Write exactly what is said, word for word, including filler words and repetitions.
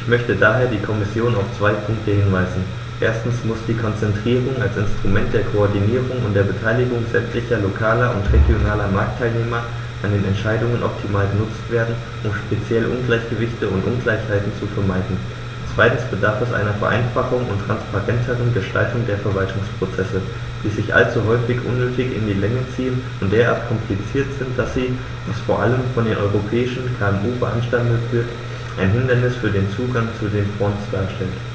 Ich möchte daher die Kommission auf zwei Punkte hinweisen: Erstens muss die Konzentrierung als Instrument der Koordinierung und der Beteiligung sämtlicher lokaler und regionaler Marktteilnehmer an den Entscheidungen optimal genutzt werden, um speziell Ungleichgewichte und Ungleichheiten zu vermeiden. Zweitens bedarf es einer Vereinfachung und transparenteren Gestaltung der Verwaltungsprozesse, die sich allzu häufig unnötig in die Länge ziehen und derart kompliziert sind, dass sie, was vor allem von den europäischen K M U beanstandet wird, ein Hindernis für den Zugang zu den Fonds darstellen.